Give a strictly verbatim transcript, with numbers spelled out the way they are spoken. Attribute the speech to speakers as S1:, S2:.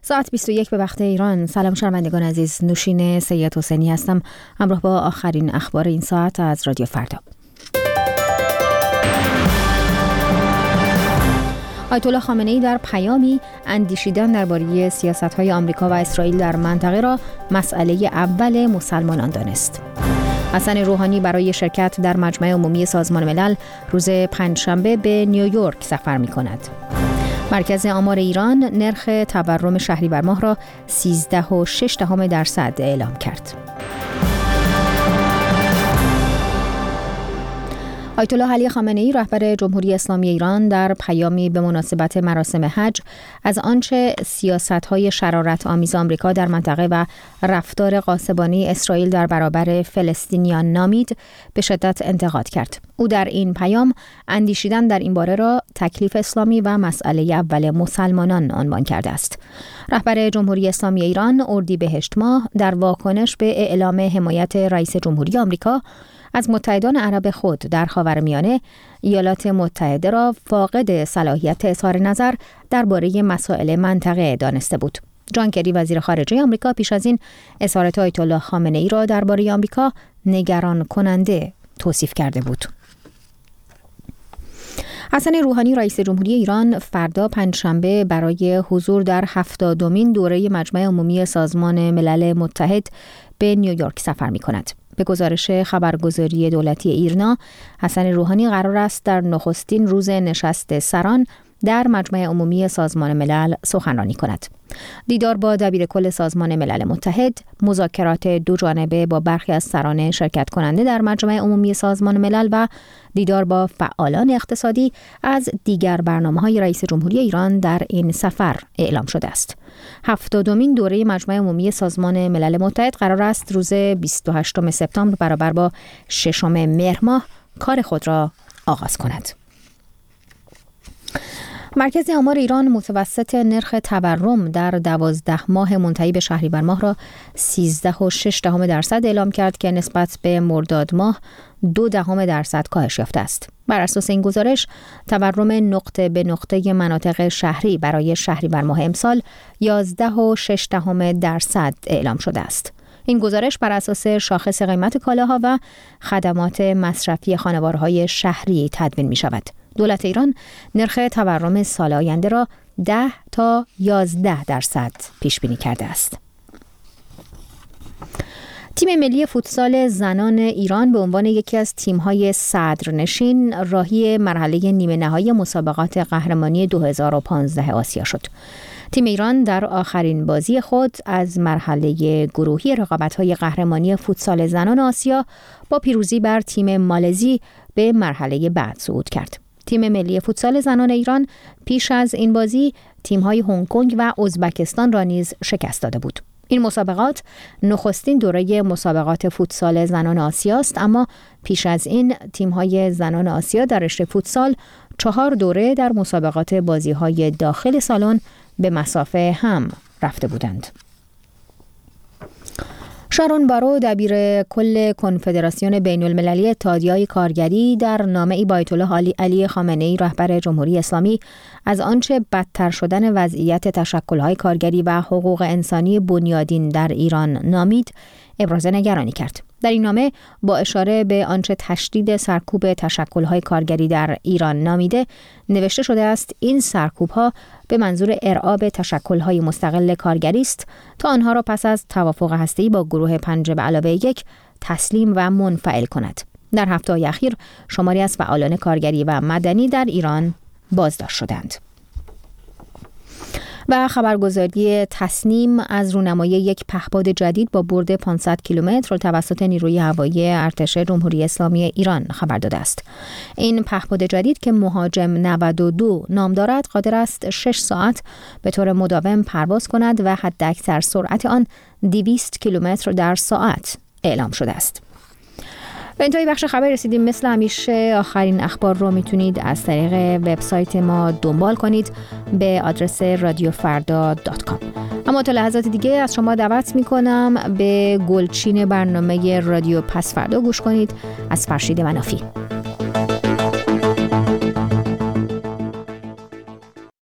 S1: ساعت بیست و یک به وقت ایران. سلام شنوندگان عزیز، نوشین سید حسینی هستم، همراه با آخرین اخبار این ساعت از رادیو فردا. آیت الله خامنه‌ای در پیامی اندیشیدن درباره سیاست‌های آمریکا و اسرائیل در منطقه را مسئله اول مسلمانان دانست. حسن روحانی برای شرکت در مجمع عمومی سازمان ملل روز پنجشنبه به نیویورک سفر می‌کند. مرکز آمار ایران نرخ تورم شهریور ماه را سیزده و شش دهم درصد اعلام کرد. آیت الله علی خامنه‌ای رهبر جمهوری اسلامی ایران در پیامی به مناسبت مراسم حج از آنچه سیاست‌های شرارت آمیز آمریکا در منطقه و رفتار غاصبانه اسرائیل در برابر فلسطینیان نامید به شدت انتقاد کرد. او در این پیام اندیشیدن در این باره را تکلیف اسلامی و مسئله اول مسلمانان عنوان کرده است. رهبر جمهوری اسلامی ایران اردیبهشت ماه در واکنش به اعلام حمایت رئیس جمهوری آمریکا از متحدان عرب خود در خاورمیانه، ایالات متحده را فاقد صلاحیت اظهار نظر درباره مسائل منطقه دانسته بود. جان کری وزیر خارجه آمریکا پیش از این اظهارات آیت الله خامنه‌ای را درباره آمریکا نگران کننده توصیف کرده بود. حسن روحانی رئیس جمهوری ایران فردا پنجشنبه برای حضور در هفتادمین دوره مجمع عمومی سازمان ملل متحد به نیویورک سفر می‌کند. به گزارش خبرگزاری دولتی ایرنا، حسن روحانی قرار است در نخستین روز نشست سران در مجمع عمومی سازمان ملل سخنرانی کند. دیدار با دبیرکل سازمان ملل متحد، مذاکرات دو جانبه با برخی از سران شرکت کننده در مجمع عمومی سازمان ملل و دیدار با فعالان اقتصادی از دیگر برنامه‌های رئیس جمهوری ایران در این سفر اعلام شده است. هفتادمین دوره مجمع عمومی سازمان ملل متحد قرار است روز بیست و هشتم سپتامبر برابر با ششم مهر ماه کار خود را آغاز کند. مرکز آمار ایران متوسط نرخ تورم در دوازده ماه منتهی به شهریور ماه را سیزده و شش دهم درصد اعلام کرد که نسبت به مرداد ماه دو دهم درصد کاهش یافته است. بر اساس این گزارش، تورم نقطه به نقطه مناطق شهری برای شهریور ماه امسال یازده و شش دهم درصد اعلام شده است. این گزارش بر اساس شاخص قیمت کالاها و خدمات مصرفی خانوارهای شهری تدوین می شود. دولت ایران نرخ تورم سال آینده را ده تا یازده درصد پیش بینی کرده است. تیم ملی فوتسال زنان ایران به عنوان یکی از تیم‌های صدرنشین راهی مرحله نیمه نهایی مسابقات قهرمانی دو هزار و پانزده آسیا شد. تیم ایران در آخرین بازی خود از مرحله گروهی رقابت‌های قهرمانی فوتسال زنان آسیا با پیروزی بر تیم مالزی به مرحله بعد صعود کرد. تیم ملی فوتسال زنان ایران پیش از این بازی تیم‌های هنگ کنگ و ازبکستان را نیز شکست داده بود. این مسابقات نخستین دوره مسابقات فوتسال زنان آسیا است، اما پیش از این تیم‌های زنان آسیا در رشته فوتسال چهار دوره در مسابقات بازی‌های داخل سالن به مسافه هم رفته بودند. شارون بارو دبیر کل کنفدراسیون بین المللی اتحادیه‌های کارگری در نامه‌ای با آیت الله علی خامنه‌ای رهبر جمهوری اسلامی از آنچه بدتر شدن وضعیت تشکل‌های کارگری و حقوق انسانی بنیادین در ایران نامید، ابراز نگرانی کرد. در این نامه با اشاره به آنچه تشدید سرکوب تشکل‌های کارگری در ایران نامیده، نوشته شده است این سرکوب‌ها به منظور ارعاب تشکل‌های مستقل کارگری است تا آنها را پس از توافق هسته‌ای با گروه پنج به علاوه یک تسلیم و منفعل کند. در هفته‌های اخیر شماری از فعالان کارگری و مدنی در ایران بازداشت شدند. و خبرگزاری تصنیم از رونمایی یک پهپاد جدید با برد پانصد کیلومتر توسط نیروی هوایی ارتش جمهوری اسلامی ایران خبر داده است. این پهپاد جدید که مهاجم نود و دو نام دارد، قادر است شش ساعت به طور مداوم پرواز کند و حداکثر سرعت آن دویست کیلومتر در ساعت اعلام شده است. به انتهای بخش خبر رسیدیم. مثل همیشه آخرین اخبار رو میتونید از طریق وبسایت ما دنبال کنید به آدرس رادیو فردا دات کام. اما تا لحظات دیگه از شما دعوت میکنم به گلچین برنامه رادیو پس فردا گوش کنید از فرشید منافی.